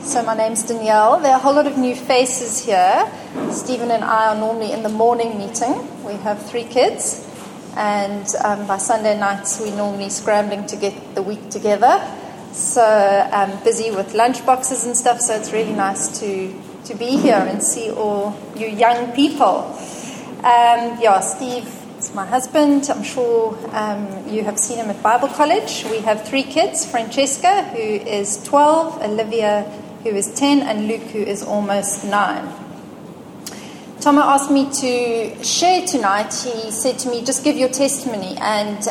So my name's Danielle. There are a whole lot of new faces here. Stephen and I are normally in the morning meeting. We have 3 kids, and by Sunday nights we're normally scrambling to get the week together. So I'm busy with lunch boxes and stuff, so it's really nice to be here and see all you young people. Steve is my husband. I'm sure you have seen him at Bible College. We have 3 kids, Francesca, who is 12, Olivia, who is 10, and Luke, who is almost 9. Tomo asked me to share tonight. He said to me, just give your testimony. And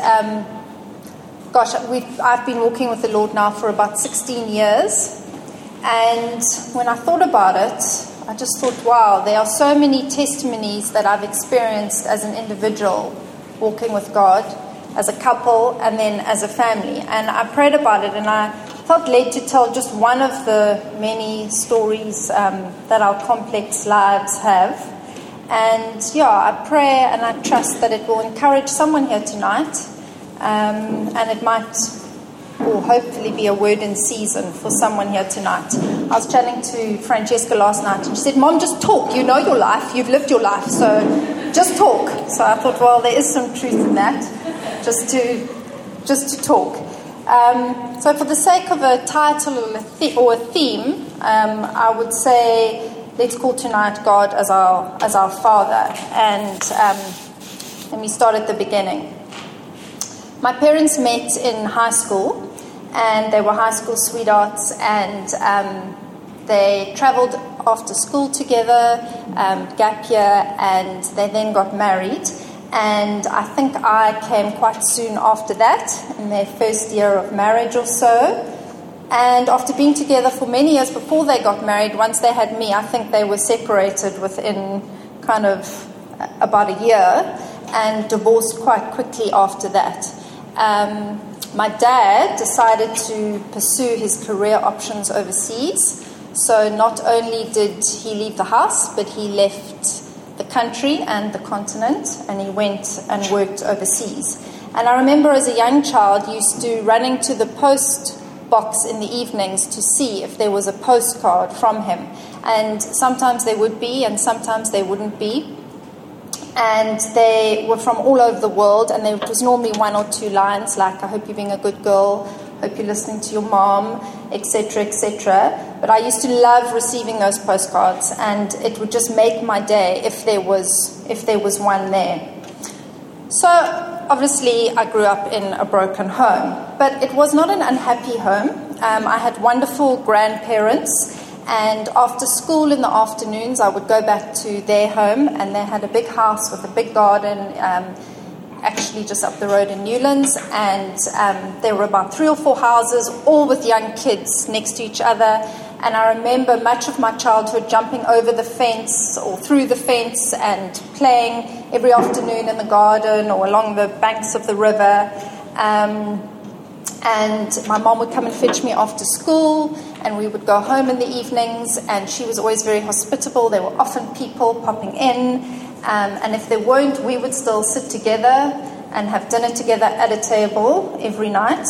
I've been walking with the Lord now for about 16 years. And when I thought about it, I just thought, wow, there are so many testimonies that I've experienced as an individual walking with God, as a couple, and then as a family. And I prayed about it, and I felt led to tell just one of the many stories that our complex lives have. And I pray and I trust that it will encourage someone here tonight, and it might, or hopefully, be a word in season for someone here tonight. I was chatting to Francesca last night, and she said, "Mom, just talk. You know your life. You've lived your life, so just talk." So I thought, well, there is some truth in that, just to talk. So for the sake of a title or a theme, I would say, let's call tonight God as our Father. And let me start at the beginning. My parents met in high school, and they were high school sweethearts, and they travelled after school together, gap year, and they then got married. And I think I came quite soon after that, in their first year of marriage or so. And after being together for many years before they got married, once they had me, I think they were separated within kind of about a year and divorced quite quickly after that. My dad decided to pursue his career options overseas. So not only did he leave the house, but he left the country and the continent, and he went and worked overseas. And I remember as a young child used to running to the post box in the evenings to see if there was a postcard from him. And sometimes there would be, and sometimes there wouldn't be. And they were from all over the world, and there was normally 1 or 2 lines like, "I hope you're being a good girl, hope you're listening to your mom," etc., etc. But I used to love receiving those postcards, and it would just make my day if there was one there. So obviously I grew up in a broken home, but it was not an unhappy home. I had wonderful grandparents. And after school in the afternoons, I would go back to their home, and they had a big house with a big garden, actually just up the road in Newlands. And there were about 3 or 4 houses, all with young kids next to each other. And I remember much of my childhood jumping over the fence or through the fence and playing every afternoon in the garden or along the banks of the river. And my mom would come and fetch me after school, and we would go home in the evenings, and she was always very hospitable. There were often people popping in, and if there weren't, we would still sit together and have dinner together at a table every night.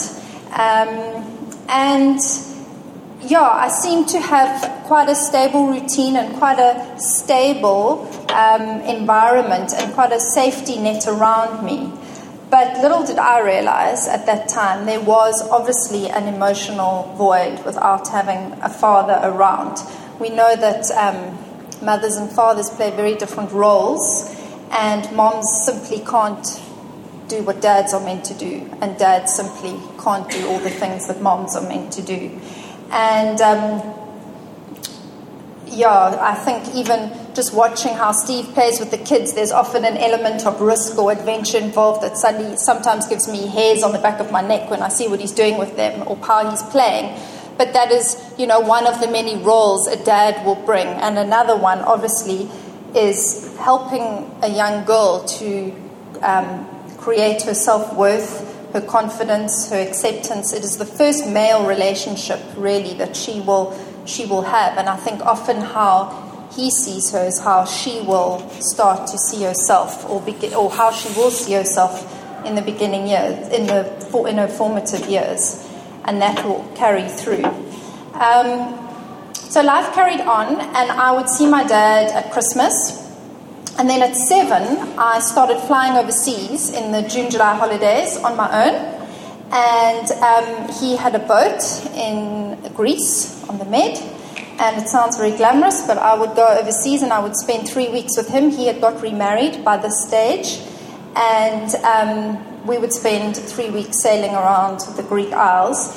I seemed to have quite a stable routine and quite a stable environment and quite a safety net around me. But little did I realize at that time there was obviously an emotional void without having a father around. We know that mothers and fathers play very different roles, and moms simply can't do what dads are meant to do, and dads simply can't do all the things that moms are meant to do. And I think even just watching how Steve plays with the kids, there's often an element of risk or adventure involved that sometimes gives me hairs on the back of my neck when I see what he's doing with them or how he's playing. But that is, one of the many roles a dad will bring. And another one, obviously, is helping a young girl to create her self-worth, her confidence, her acceptance. It is the first male relationship, really, that she will have. And I think often how he sees her is how she will start to see herself, or how she will see herself in the beginning years, in her formative years, and that will carry through. So life carried on, and I would see my dad at Christmas. And then at 7, I started flying overseas in the June-July holidays on my own. And he had a boat in Greece on the Med. And it sounds very glamorous, but I would go overseas and I would spend 3 weeks with him. He had got remarried by this stage. And we would spend 3 weeks sailing around the Greek Isles.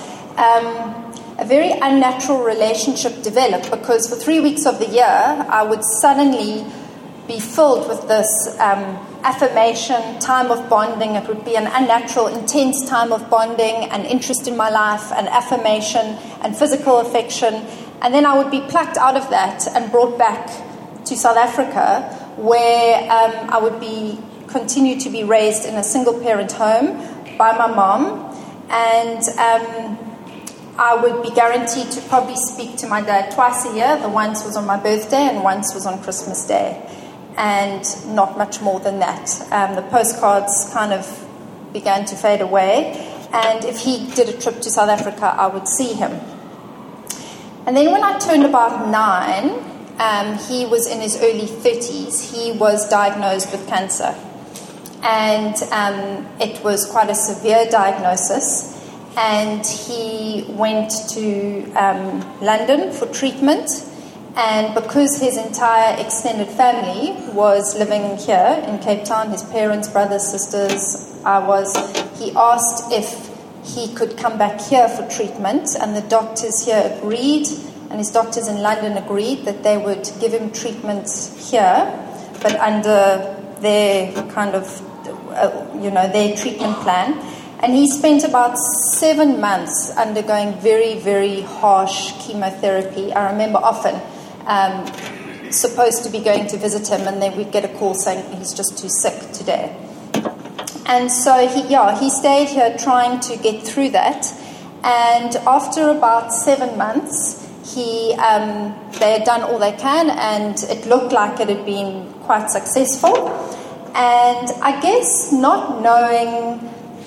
A very unnatural relationship developed because for 3 weeks of the year, I would suddenly be filled with this affirmation, time of bonding. It would be an unnatural, intense time of bonding and interest in my life and affirmation and physical affection. And then I would be plucked out of that and brought back to South Africa, where I would continue to be raised in a single-parent home by my mom. And I would be guaranteed to probably speak to my dad twice a year. The once was on my birthday and once was on Christmas Day. And not much more than that. The postcards kind of began to fade away. And if he did a trip to South Africa, I would see him. And then when I turned about 9, he was in his early 30s. He was diagnosed with cancer. And it was quite a severe diagnosis. And he went to London for treatment. And because his entire extended family was living here in Cape Town, his parents, brothers, sisters, he asked if he could come back here for treatment, and the doctors here agreed, and his doctors in London agreed that they would give him treatment here, but under their kind of, their treatment plan. And he spent about 7 months undergoing very, very harsh chemotherapy. I remember often supposed to be going to visit him, and then we'd get a call saying he's just too sick today. And so he stayed here trying to get through that. And after about 7 months, they had done all they can, and it looked like it had been quite successful. And I guess not knowing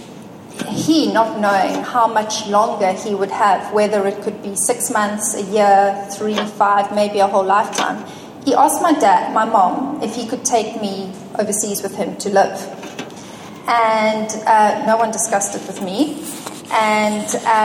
how much longer he would have, whether it could be 6 months, a year, 3, 5, maybe a whole lifetime, he asked my mom, if he could take me overseas with him to live. And no one discussed it with me. And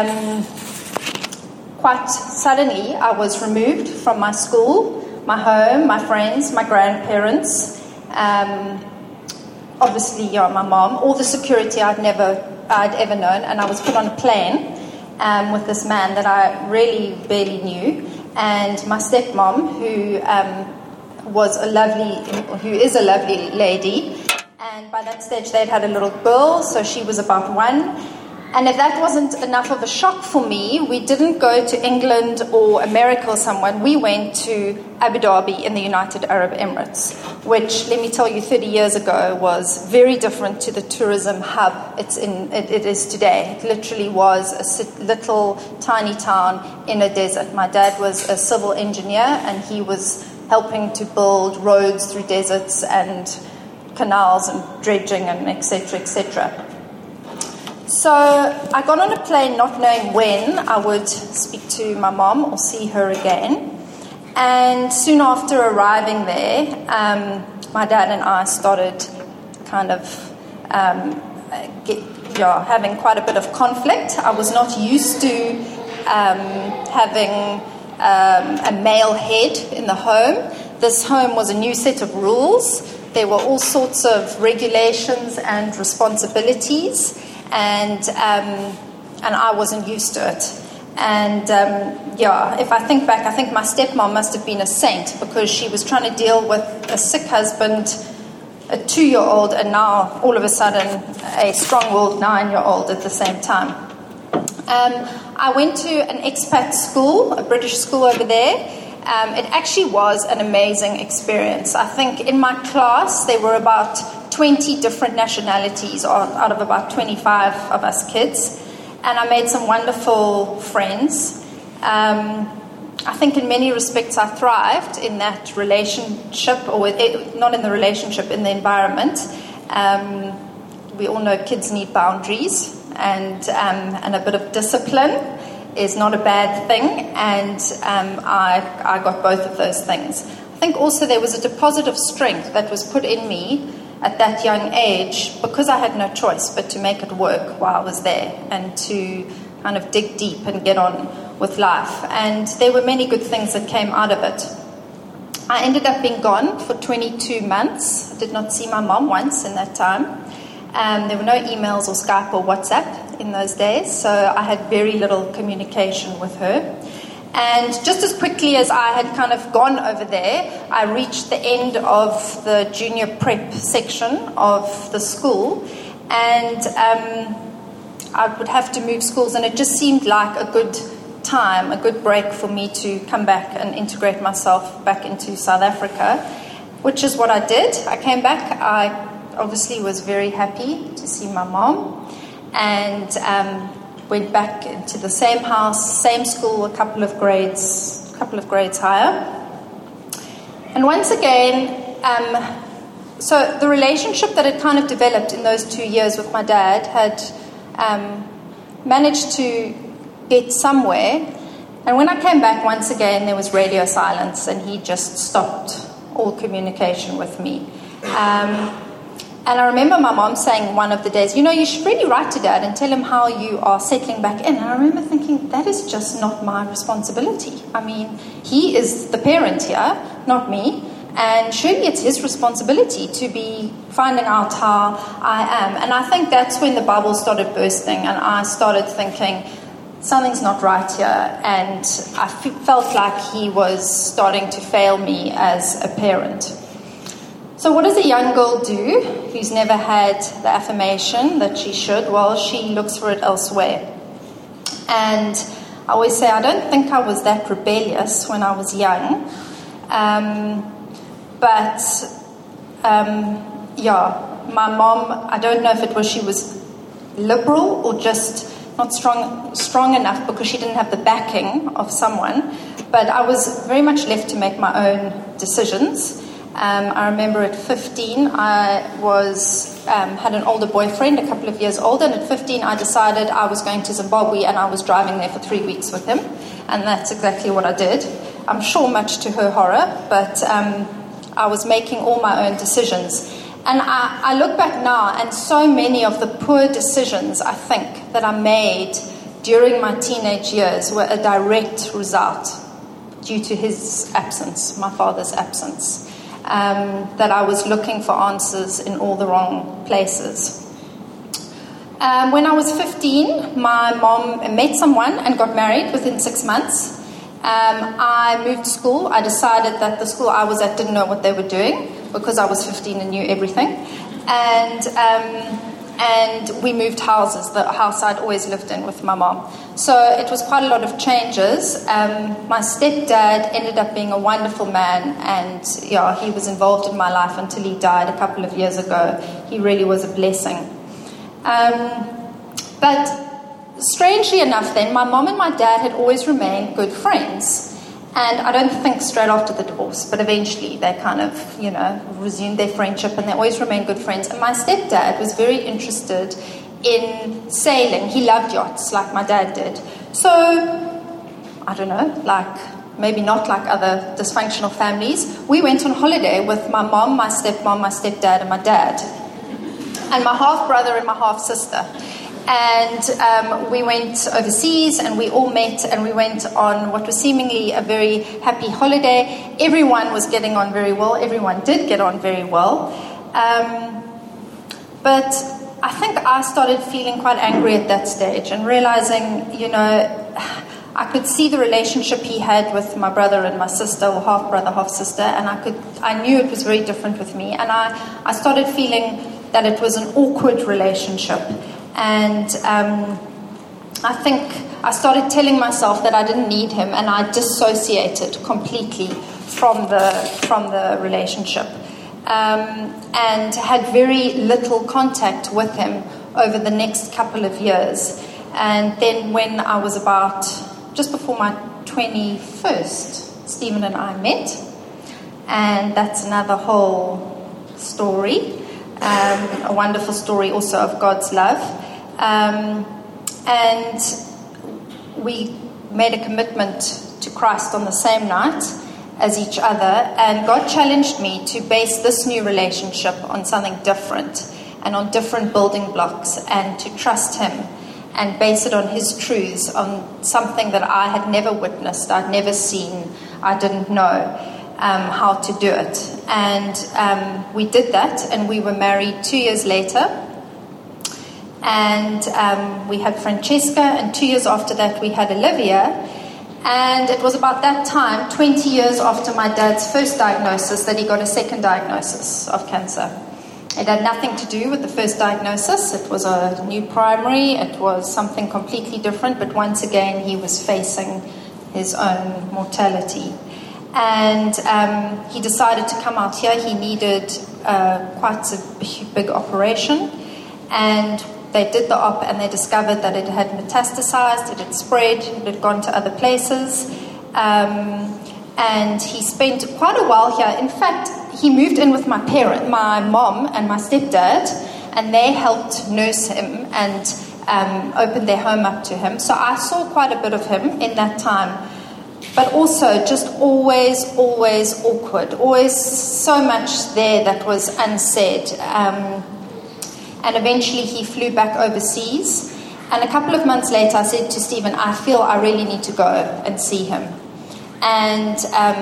quite suddenly, I was removed from my school, my home, my friends, my grandparents, obviously, my mom, all the security I'd ever known, and I was put on a plane with this man that I really barely knew, and my stepmom, who is a lovely lady, and by that stage they'd had a little girl, so she was about 1. And if that wasn't enough of a shock for me, we didn't go to England or America or somewhere. We went to Abu Dhabi in the United Arab Emirates, which, let me tell you, 30 years ago was very different to the tourism hub it is today. It literally was a little tiny town in a desert. My dad was a civil engineer, and he was helping to build roads through deserts and canals and dredging and etc., etc. So I got on a plane not knowing when I would speak to my mom or see her again. And soon after arriving there, my dad and I started kind of having quite a bit of conflict. I was not used to having a male head in the home. This home was a new set of rules. There were all sorts of regulations and responsibilities. And I wasn't used to it. And if I think back, I think my stepmom must have been a saint, because she was trying to deal with a sick husband, a 2-year-old, and now all of a sudden a strong-willed 9-year-old at the same time. I went to an expat school, a British school over there. It actually was an amazing experience. I think in my class there were about 20 different nationalities out of about 25 of us kids, and I made some wonderful friends. I think in many respects I thrived in that relationship, not in the relationship, in the environment. We all know kids need boundaries and a bit of discipline, is not a bad thing, and I got both of those things. I think also there was a deposit of strength that was put in me at that young age because I had no choice but to make it work while I was there and to kind of dig deep and get on with life. And there were many good things that came out of it. I ended up being gone for 22 months. I did not see my mom once in that time. There were no emails or Skype or WhatsApp in those days, so I had very little communication with her. And just as quickly as I had kind of gone over there, I reached the end of the junior prep section of the school, and I would have to move schools, and it just seemed like a good time, a good break for me to come back and integrate myself back into South Africa, which is what I did. I came back. I obviously was very happy to see my mom, and went back into the same house, same school, a couple of grades higher. And once again, so the relationship that had kind of developed in those 2 years with my dad had managed to get somewhere. And when I came back once again, there was radio silence, and he just stopped all communication with me. And I remember my mom saying one of the days, you should really write to Dad and tell him how you are settling back in. And I remember thinking, that is just not my responsibility. I mean, he is the parent here, not me. And surely it's his responsibility to be finding out how I am. And I think that's when the bubble started bursting, and I started thinking, something's not right here. And I felt like he was starting to fail me as a parent. So what does a young girl do who's never had the affirmation that she should? Well, she looks for it elsewhere. And I always say, I don't think I was that rebellious when I was young. My mom, I don't know if it was she was liberal or just not strong enough because she didn't have the backing of someone. But I was very much left to make my own decisions. I remember at 15, I had an older boyfriend, a couple of years older, and at 15 I decided I was going to Zimbabwe, and I was driving there for 3 weeks with him, and that's exactly what I did. I'm sure much to her horror, but I was making all my own decisions. And I look back now, and so many of the poor decisions, I think, that I made during my teenage years were a direct result due to his absence, my father's absence. That I was looking for answers in all the wrong places. When I was 15, my mom met someone and got married within 6 months. I moved school. I decided that the school I was at didn't know what they were doing because I was 15 and knew everything. And we moved houses, the house I'd always lived in with my mom. So it was quite a lot of changes. My stepdad ended up being a wonderful man, and he was involved in my life until he died a couple of years ago. He really was a blessing. But strangely enough then, my mom and my dad had always remained good friends. And I don't think straight after the divorce, but eventually they kind of, resumed their friendship, and they always remained good friends. And my stepdad was very interested in sailing. He loved yachts like my dad did. So, I don't know, maybe not like other dysfunctional families, we went on holiday with my mom, my stepdad, and my dad. And my half-brother and my half-sister. And we went overseas, and we all met, and we went on what was seemingly a very happy holiday. Everyone was getting on very well. Everyone did get on very well. But I think I started feeling quite angry at that stage and realizing, I could see the relationship he had with my brother and my sister, or half-brother, half-sister, and I knew it was very different with me. And I started feeling that it was an awkward relationship. And I think I started telling myself that I didn't need him, and I dissociated completely from the relationship, and had very little contact with him over the next couple of years. And then when I was about just before my 21st, Stephen and I met, and that's another whole story, a wonderful story also of God's love. And we made a commitment to Christ on the same night as each other, and God challenged me to base this new relationship on something different and on different building blocks, and to trust Him and base it on His truths, on something that I had never witnessed, I'd never seen, I didn't know how to do it. And we did that, and we were married 2 years later. And we had Francesca, and 2 years after that we had Olivia. And it was about that time, 20 years after my dad's first diagnosis, that he got a second diagnosis of cancer. It had nothing to do with the first diagnosis. It was a new primary. It was something completely different. But once again, he was facing his own mortality. And he decided to come out here. He needed quite a big operation. And they did the op, and they discovered that it had metastasized, it had spread, it had gone to other places. And he spent quite a while here. In fact, he moved in with my mom and my stepdad, and they helped nurse him and opened their home up to him. So I saw quite a bit of him in that time. But also just always awkward, always so much there that was unsaid. And eventually he flew back overseas. And a couple of months later I said to Stephen, I feel I really need to go and see him. And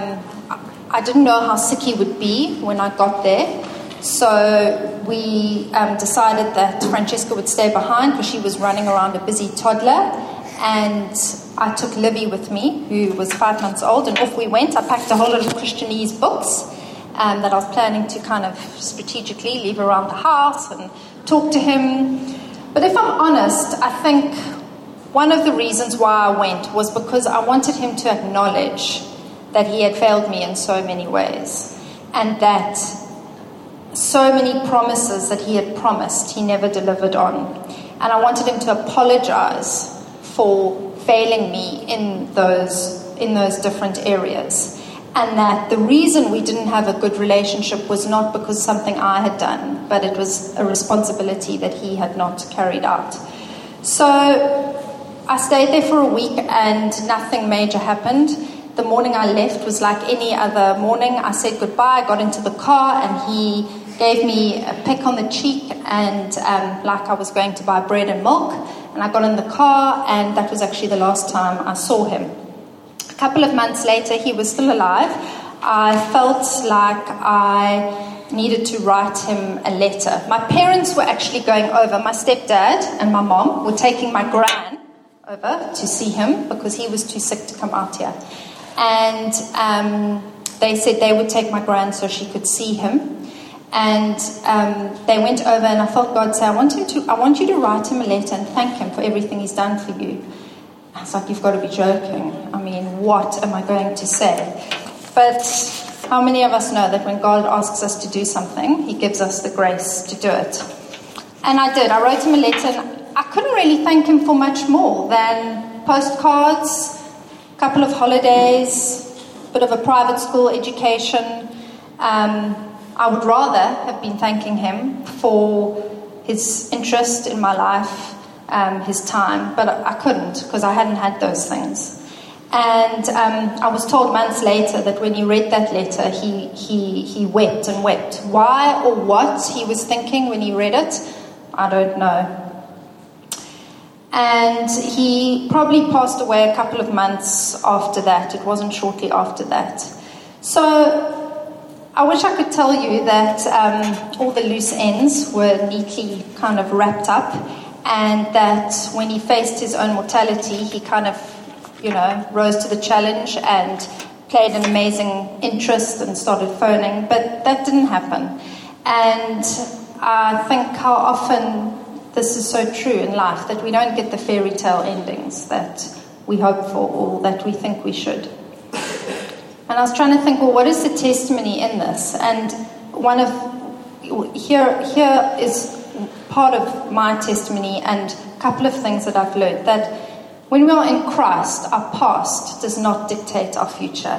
I didn't know how sick he would be when I got there. So we decided that Francesca would stay behind because she was running around a busy toddler. And I took Livy with me, who was 5 months old, and off we went. I packed a whole lot of Christianese books that I was planning to kind of strategically leave around the house and talk to him. But if I'm honest, I think one of the reasons why I went was because I wanted him to acknowledge that he had failed me in so many ways, and that so many promises that he had promised he never delivered on. And I wanted him to apologize for failing me in those different areas. And that the reason we didn't have a good relationship was not because something I had done, but it was a responsibility that he had not carried out. So I stayed there for a week and nothing major happened. The morning I left was like any other morning. I said goodbye, I got into the car, and he gave me a peck on the cheek, and like I was going to buy bread and milk. And I got in the car, and that was actually the last time I saw him. A couple of months later, he was still alive. I felt like I needed to write him a letter. My parents were actually going over. My stepdad and my mom were taking my gran over to see him because he was too sick to come out here. And they said they would take my gran so she could see him. And they went over, and I felt God say, I want you to write him a letter and thank him for everything he's done for you. I was like, you've got to be joking. I mean, what am I going to say? But how many of us know that when God asks us to do something, he gives us the grace to do it? And I did. I wrote him a letter, and I couldn't really thank him for much more than postcards, a couple of holidays, a bit of a private school education. I would rather have been thanking him for his interest in my life, his time, but I couldn't because I hadn't had those things. And I was told months later that when he read that letter, he wept and wept. Why or what he was thinking when he read it, I don't know. And he probably passed away a couple of months after that. It wasn't shortly after that. So I wish I could tell you that all the loose ends were neatly kind of wrapped up, and that when he faced his own mortality, he kind of, rose to the challenge and played an amazing interest and started phoning, but that didn't happen. And I think how often this is so true in life, that we don't get the fairy tale endings that we hope for or that we think we should. And I was trying to think, well, what is the testimony in this? And here is part of my testimony and a couple of things that I've learned, that when we are in Christ, our past does not dictate our future.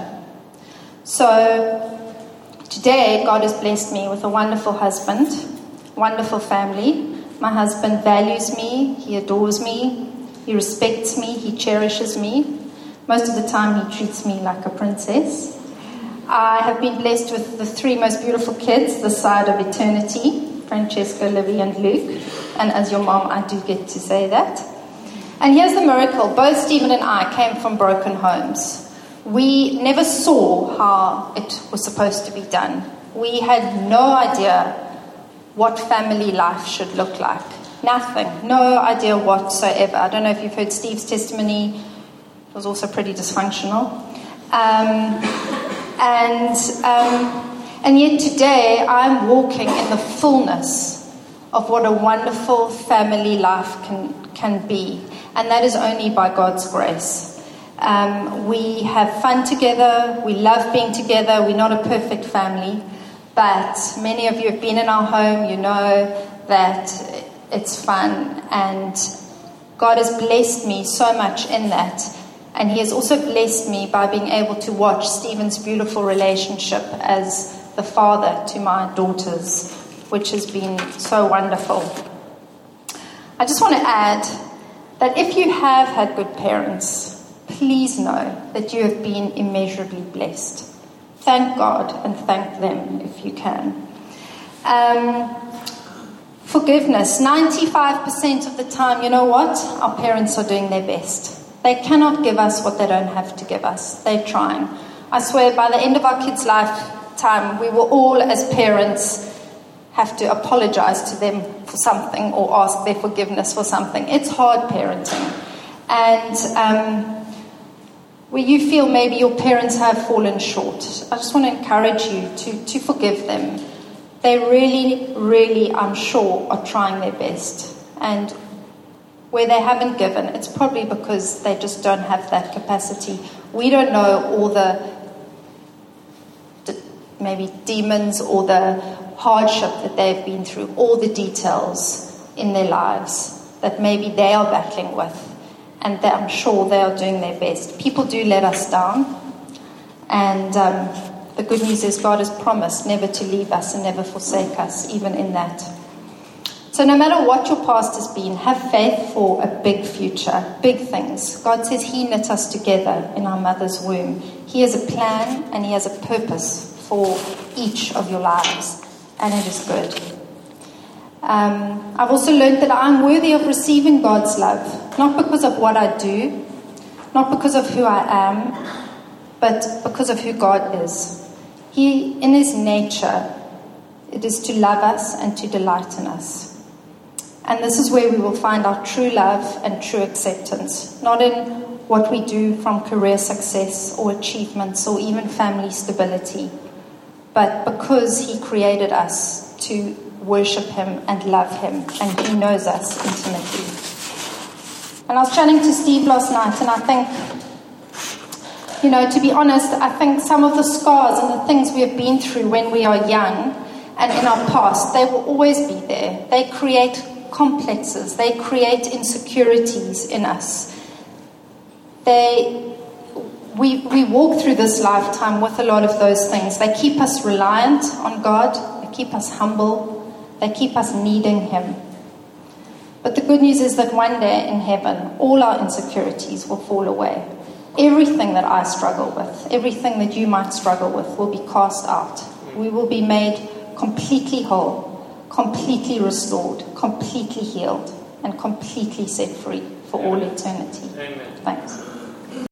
So today, God has blessed me with a wonderful husband, wonderful family. My husband values me, he adores me, he respects me, he cherishes me. Most of the time he treats me like a princess. I have been blessed with the 3 most beautiful kids this side of eternity, Francesca, Livy and Luke. And as your mom, I do get to say that. And here's the miracle. Both Stephen and I came from broken homes. We never saw how it was supposed to be done. We had no idea what family life should look like. Nothing. No idea whatsoever. I don't know if you've heard Steve's testimony. It was also pretty dysfunctional. And yet today I'm walking in the fullness of what a wonderful family life can be. And that is only by God's grace. We have fun together. We love being together. We're not a perfect family. But many of you have been in our home. You know that it's fun. And God has blessed me so much in that. And he has also blessed me by being able to watch Stephen's beautiful relationship as the father to my daughters, which has been so wonderful. I just want to add that if you have had good parents, please know that you have been immeasurably blessed. Thank God and thank them if you can. Forgiveness. 95% of the time, you know what? Our parents are doing their best. They cannot give us what they don't have to give us. They're trying. I swear, by the end of our kids' lifetime, we will all, as parents, have to apologize to them for something or ask their forgiveness for something. It's hard parenting. And where you feel maybe your parents have fallen short, I just want to encourage you to forgive them. They really, really, I'm sure, are trying their best. And where they haven't given, it's probably because they just don't have that capacity. We don't know all the maybe demons or the hardship that they've been through, all the details in their lives that maybe they are battling with. And I'm sure they are doing their best. People do let us down. And the good news is God has promised never to leave us and never forsake us, even in that. So no matter what your past has been, have faith for a big future, big things. God says he knit us together in our mother's womb. He has a plan and he has a purpose for each of your lives. And it is good. I've also learned that I'm worthy of receiving God's love, not because of what I do, not because of who I am, but because of who God is. He, in his nature, it is to love us and to delight in us. And this is where we will find our true love and true acceptance, not in what we do from career success or achievements or even family stability, but because he created us to worship him and love him, and he knows us intimately. And I was chatting to Steve last night, and I think, to be honest, I think some of the scars and the things we have been through when we are young and in our past, they will always be there. They create complexes. They create insecurities in us. We walk through this lifetime with a lot of those things. They keep us reliant on God. They keep us humble. They keep us needing him. But the good news is that one day in heaven, all our insecurities will fall away. Everything that I struggle with, everything that you might struggle with, will be cast out. We will be made completely whole, completely restored, completely healed, and completely set free for all eternity. Amen. Thanks.